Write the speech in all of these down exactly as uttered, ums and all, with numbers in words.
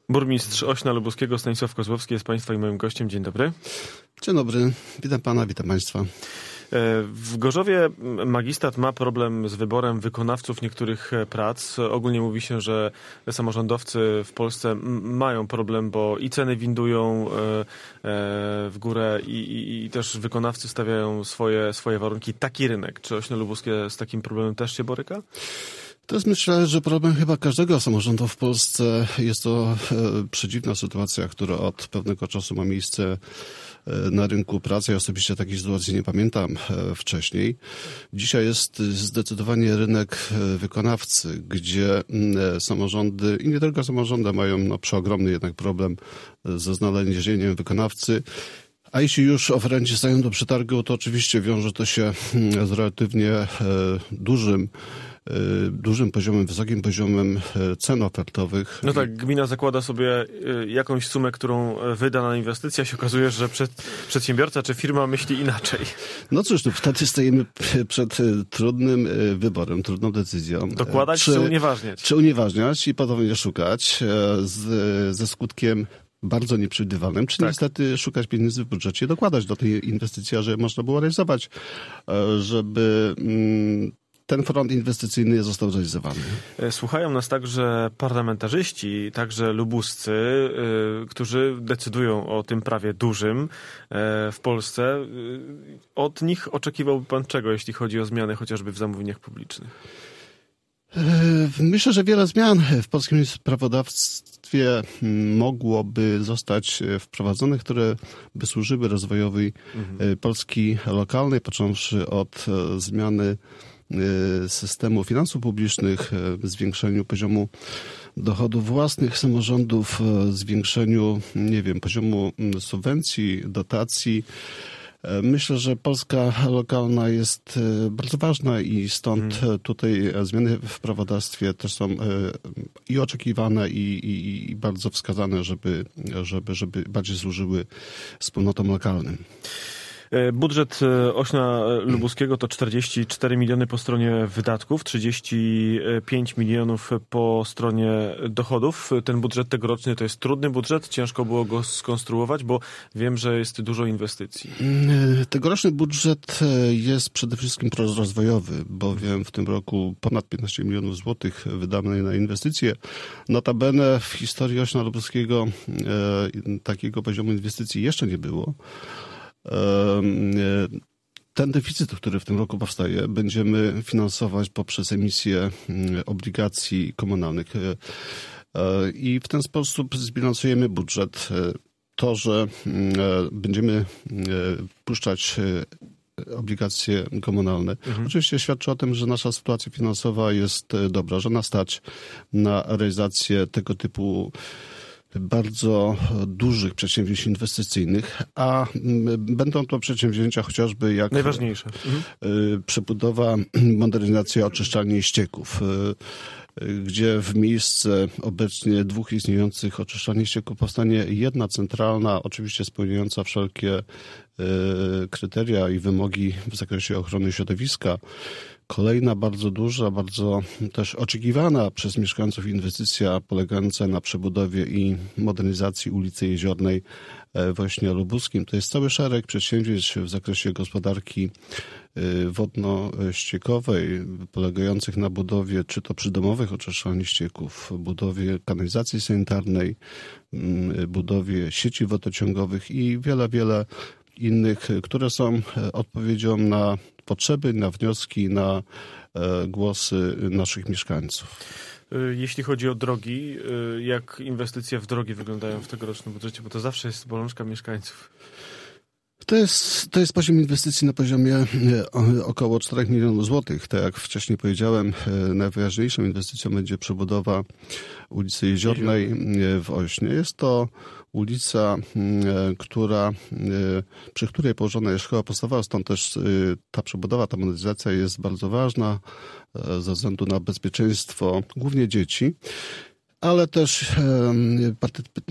Burmistrz Ośna Lubuskiego Stanisław Kozłowski jest Państwa i moim gościem. Dzień dobry. Dzień dobry, witam Pana, witam Państwa. W Gorzowie magistrat ma problem z wyborem wykonawców niektórych prac. Ogólnie mówi się, że samorządowcy w Polsce mają problem, bo i ceny windują w górę i, i, i też wykonawcy stawiają swoje, swoje warunki. Taki rynek. Czy Ośno Lubuskie z takim problemem też się boryka? To jest, myślę, że problem chyba każdego samorządu w Polsce. Jest to e, przedziwna sytuacja, która od pewnego czasu ma miejsce e, na rynku pracy. Ja osobiście takiej sytuacji nie pamiętam e, wcześniej. Dzisiaj jest zdecydowanie rynek e, wykonawcy, gdzie e, samorządy i nie tylko samorządy mają no, przeogromny jednak problem ze znalezieniem wykonawcy. A jeśli już oferenci stają do przetargu, to oczywiście wiąże to się z relatywnie e, dużym dużym poziomem, wysokim poziomem cen ofertowych. No tak, gmina zakłada sobie jakąś sumę, którą wyda na inwestycje, a się okazuje, że przed, przedsiębiorca czy firma myśli inaczej. No cóż, no wtedy stajemy przed trudnym wyborem, trudną decyzją. Dokładać czy, czy unieważniać? Czy unieważniać i ponownie szukać z, ze skutkiem bardzo nieprzewidywalnym, czy tak. niestety szukać pieniędzy w budżecie, dokładać do tej inwestycji, żeby można było realizować, żeby ten front inwestycyjny został zrealizowany. Słuchają nas także parlamentarzyści, także lubuscy, yy, którzy decydują o tym prawie dużym yy, w Polsce. Yy, od nich oczekiwałby pan czego, jeśli chodzi o zmiany chociażby w zamówieniach publicznych? Myślę, że wiele zmian w polskim prawodawstwie mogłoby zostać wprowadzonych, które by służyły rozwojowi mhm. Polski lokalnej, począwszy od zmiany systemu finansów publicznych, zwiększeniu poziomu dochodów własnych samorządów, zwiększeniu, nie wiem, poziomu subwencji, dotacji. Myślę, że Polska lokalna jest bardzo ważna i stąd hmm. tutaj zmiany w prawodawstwie też są i oczekiwane, i, i, i bardzo wskazane, żeby, żeby, żeby bardziej służyły wspólnotom lokalnym. Budżet Ośna Lubuskiego to czterdzieści cztery miliony po stronie wydatków, trzydzieści pięć milionów po stronie dochodów. Ten budżet tegoroczny to jest trudny budżet, ciężko było go skonstruować, bo wiem, że jest dużo inwestycji. Tegoroczny budżet jest przede wszystkim prorozwojowy, bowiem w tym roku ponad piętnaście milionów złotych wydane na inwestycje. Notabene w historii Ośna Lubuskiego takiego poziomu inwestycji jeszcze nie było. Ten deficyt, który w tym roku powstaje, będziemy finansować poprzez emisję obligacji komunalnych i w ten sposób zbilansujemy budżet. To, że będziemy puszczać obligacje komunalne, mhm. oczywiście świadczy o tym, że nasza sytuacja finansowa jest dobra, że nas stać na realizację tego typu bardzo dużych przedsięwzięć inwestycyjnych, a będą to przedsięwzięcia chociażby jak najważniejsze. Mhm. przebudowa, modernizacja oczyszczalni ścieków, gdzie w miejsce obecnie dwóch istniejących oczyszczalni ścieków powstanie jedna centralna, oczywiście spełniająca wszelkie kryteria i wymogi w zakresie ochrony środowiska. Kolejna bardzo duża, bardzo też oczekiwana przez mieszkańców inwestycja polegająca na przebudowie i modernizacji ulicy Jeziornej w Ośnie Lubuskim. To jest cały szereg przedsięwzięć w zakresie gospodarki wodno-ściekowej, polegających na budowie czy to przydomowych oczyszczalni ścieków, budowie kanalizacji sanitarnej, budowie sieci wodociągowych i wiele, wiele innych, które są odpowiedzią na potrzeby, na wnioski, na głosy naszych mieszkańców. Jeśli chodzi o drogi, jak inwestycje w drogi wyglądają w tegorocznym budżecie, bo to zawsze jest bolączka mieszkańców. To jest, to jest poziom inwestycji na poziomie około czterech milionów złotych. Tak jak wcześniej powiedziałem, najważniejszą inwestycją będzie przebudowa ulicy Jeziornej w Ośnie. Jest to ulica, która, przy której położona jest szkoła podstawowa, stąd też ta przebudowa, ta modernizacja jest bardzo ważna ze względu na bezpieczeństwo głównie dzieci. Ale też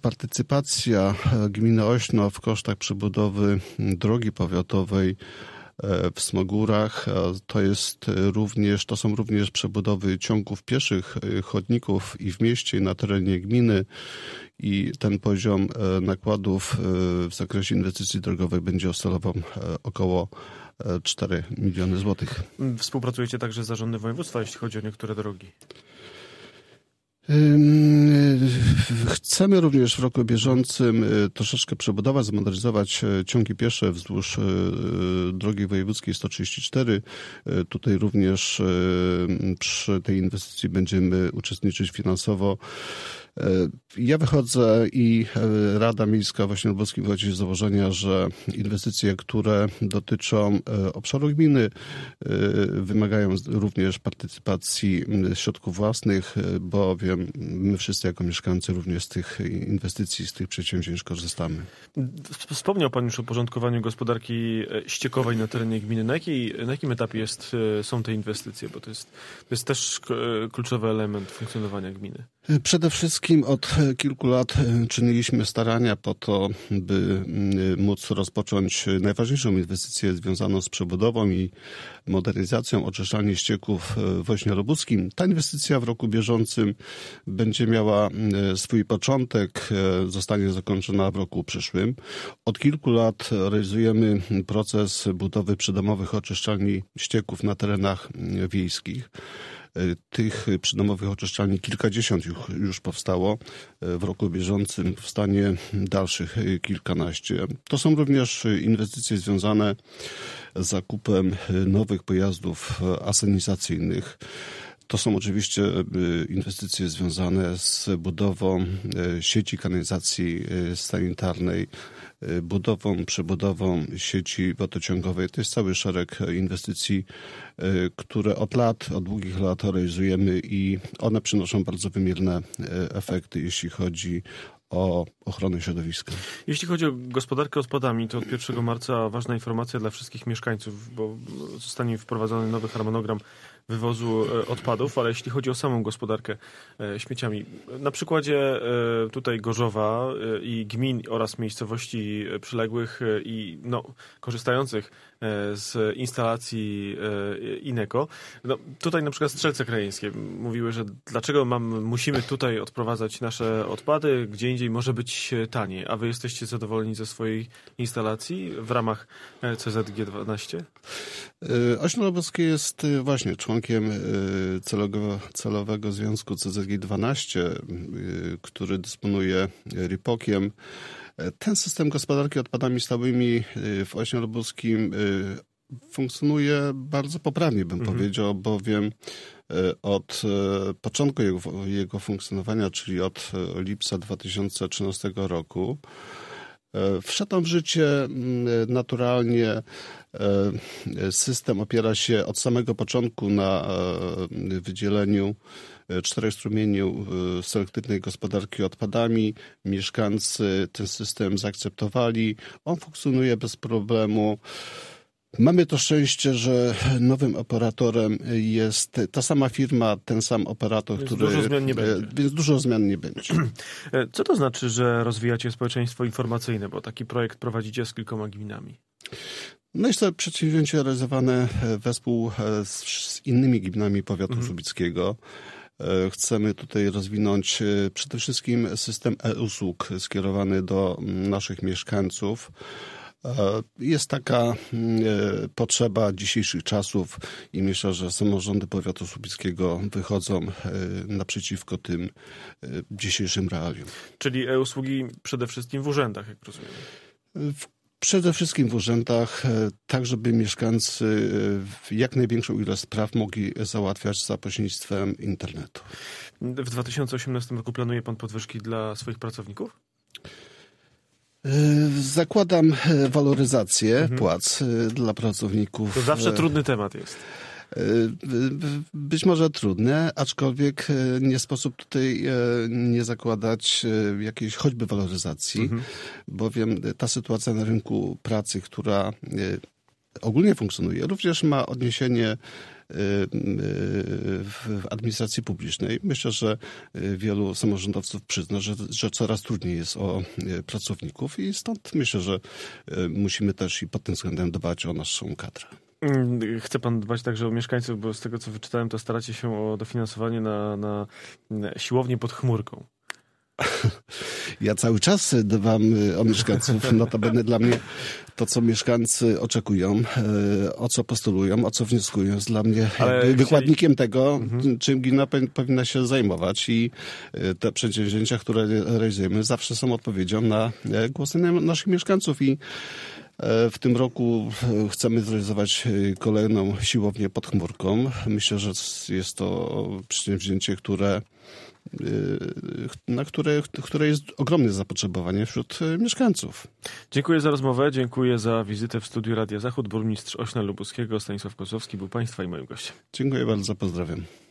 partycypacja gminy Ośno w kosztach przebudowy drogi powiatowej w Smogórach. To jest również, to są również przebudowy ciągów pieszych, chodników i w mieście, i na terenie gminy. I ten poziom nakładów w zakresie inwestycji drogowej będzie oscylował około cztery miliony złotych. Współpracujecie także z zarządem województwa, jeśli chodzi o niektóre drogi? Chcemy również w roku bieżącym troszeczkę przebudować, zmodernizować ciągi piesze wzdłuż drogi wojewódzkiej sto trzydzieści cztery. Tutaj również przy tej inwestycji będziemy uczestniczyć finansowo. Ja wychodzę i Rada Miejska w Ośmiolubowskim wychodzi z założenia, że inwestycje, które dotyczą obszaru gminy, wymagają również partycypacji środków własnych, bowiem my wszyscy jako mieszkańcy również z tych inwestycji, z tych przedsięwzięć korzystamy. Wspomniał Pan już o porządkowaniu gospodarki ściekowej na terenie gminy. Na, jakiej, na jakim etapie jest, są te inwestycje? Bo to jest, to jest też kluczowy element funkcjonowania gminy. Przede wszystkim od kilku lat czyniliśmy starania po to, by móc rozpocząć najważniejszą inwestycję związaną z przebudową i modernizacją oczyszczalni ścieków w Ośmiolubuskim. Ta inwestycja w roku bieżącym będzie miała swój początek, zostanie zakończona w roku przyszłym. Od kilku lat realizujemy proces budowy przydomowych oczyszczalni ścieków na terenach wiejskich. Tych przydomowych oczyszczalni kilkadziesiąt już, już powstało. W roku bieżącym powstanie dalszych kilkanaście. To są również inwestycje związane z zakupem nowych pojazdów asenizacyjnych. To są oczywiście inwestycje związane z budową sieci kanalizacji sanitarnej, budową, przebudową sieci wodociągowej. To jest cały szereg inwestycji, które od lat, od długich lat realizujemy i one przynoszą bardzo wymierne efekty, jeśli chodzi o ochronę środowiska. Jeśli chodzi o gospodarkę odpadami, to od pierwszego marca ważna informacja dla wszystkich mieszkańców, bo zostanie wprowadzony nowy harmonogram wywozu odpadów, ale jeśli chodzi o samą gospodarkę śmieciami, na przykładzie tutaj Gorzowa i gmin oraz miejscowości przyległych i no, korzystających z instalacji Ineco, no, tutaj na przykład Strzelce Krajeńskie mówiły, że dlaczego mam, musimy tutaj odprowadzać nasze odpady, gdzie indziej może być taniej, a wy jesteście zadowoleni ze swojej instalacji w ramach C Z G dwanaście? Ośmiolubowskie jest właśnie członkiem celowego, celowego związku C Z G dwanaście, który dysponuje ripokiem. Ten system gospodarki odpadami stałymi w Ośmiolubowskim funkcjonuje bardzo poprawnie, bym mhm. powiedział, bowiem od początku jego, jego funkcjonowania, czyli od lipca dwa tysiące trzynastego roku, wszedł w życie naturalnie. System opiera się od samego początku na wydzieleniu czterech strumieni selektywnej gospodarki odpadami. Mieszkańcy ten system zaakceptowali. On funkcjonuje bez problemu. Mamy to szczęście, że nowym operatorem jest ta sama firma, ten sam operator, więc który... Dużo zmian nie będzie. Więc dużo zmian nie będzie. Co to znaczy, że rozwijacie społeczeństwo informacyjne, bo taki projekt prowadzicie z kilkoma gminami? No jest to przedsięwzięcie realizowane wespół z, z innymi gminami powiatu mhm. słubickiego. Chcemy tutaj rozwinąć przede wszystkim system e-usług skierowany do naszych mieszkańców. Jest taka potrzeba dzisiejszych czasów i myślę, że samorządy powiatu słubickiego wychodzą naprzeciwko tym dzisiejszym realiom. Czyli e-usługi przede wszystkim w urzędach, jak rozumiem? W Przede wszystkim w urzędach, tak żeby mieszkańcy jak największą ilość spraw mogli załatwiać za pośrednictwem internetu. W dwa tysiące osiemnastym roku planuje pan podwyżki dla swoich pracowników? Zakładam waloryzację mhm. płac dla pracowników. To zawsze trudny temat jest. Być może trudne, aczkolwiek nie sposób tutaj nie zakładać jakiejś choćby waloryzacji, mhm. bowiem ta sytuacja na rynku pracy, która ogólnie funkcjonuje, również ma odniesienie w administracji publicznej. Myślę, że wielu samorządowców przyzna, że, że coraz trudniej jest o pracowników i stąd myślę, że musimy też i pod tym względem dbać o naszą kadrę. Chce pan dbać także o mieszkańców, bo z tego, co wyczytałem, to staracie się o dofinansowanie na, na siłownię pod chmurką. Ja cały czas dbam o mieszkańców. Notabene dla mnie to, co mieszkańcy oczekują, o co postulują, o co wnioskują, jest dla mnie Ale wykładnikiem chcieli... tego, mhm. czym gmina powinna się zajmować i te przedsięwzięcia, które realizujemy, zawsze są odpowiedzią na głosy naszych mieszkańców i w tym roku chcemy zrealizować kolejną siłownię pod chmurką. Myślę, że jest to przedsięwzięcie, które na które, które jest ogromne zapotrzebowanie wśród mieszkańców. Dziękuję za rozmowę, dziękuję za wizytę w studiu Radia Zachód. Burmistrz Ośna Lubuskiego Stanisław Kozłowski był państwa i moim gościem. Dziękuję bardzo, pozdrawiam.